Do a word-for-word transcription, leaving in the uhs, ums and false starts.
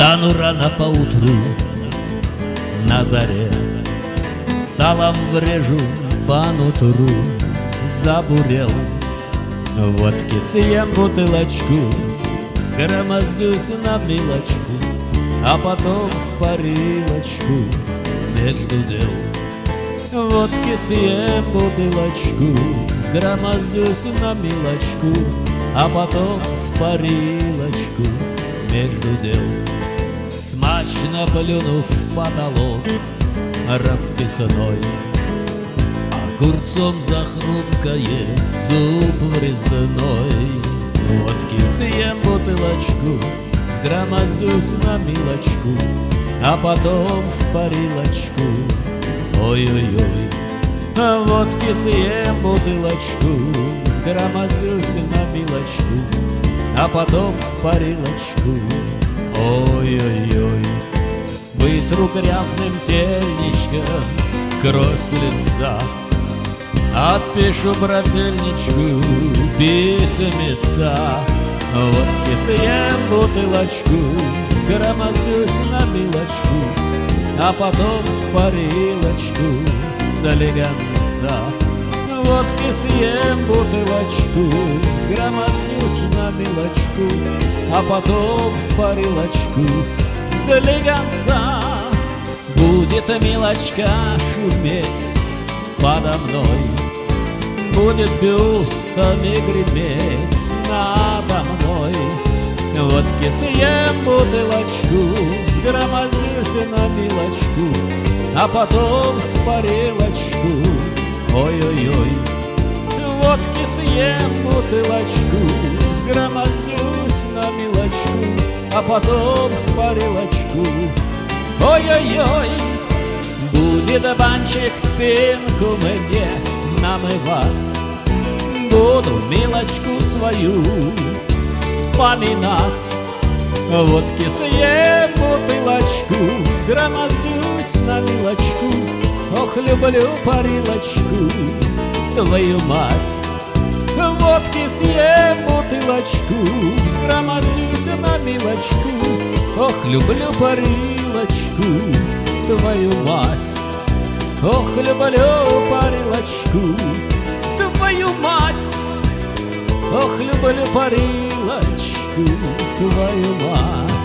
Встану рано поутру на заре, салом врежу по нутру, забурел. Водки съем бутылочку, сгромоздюсь на милочку, а потом в парилочку между дел. Водки съем бутылочку, сгромоздюсь на милочку, а потом в парилочку между дел. Смачно плюнув в потолок расписной, огурцом захрумкает зуб врезной. Водки съем бутылочку, сгромоздюсь на милочку, а потом в парилочку. Ой-ой-ой. Водки съем бутылочку, сгромоздюсь на милочку, а потом в парилочку. Ой-ой-ой. Вытру грязным тельничком кровь с лица, отпишу брательничку письмеца. Водки съем бутылочку, сгромоздюсь на милочку, а потом в парилочку залегонца. Водки съем бутылочку, сгромоздюсь на милочку, а потом в парилочку залегонца. Будет милочка шуметь подо мной, будет бюстами греметь надо мной. Водки съем бутылочку, сгромоздюсь на милочку, а потом в парилочку. Ой-ой-ой. Водки съем бутылочку, сгромоздюсь на милочку, а потом в парилочку. Ой-ой-ой. Будет банчик спинку мне намывать, буду милочку свою вспоминать. Водки съем бутылочку, сгромоздюсь на милочку, ох, люблю парилочку, твою мать. Водки съем бутылочку, сгромоздюсь на милочку, ох, люблю парилочку, твою мать. Ох, люблю парилочку, твою мать. Ох, люблю парилочку, твою мать.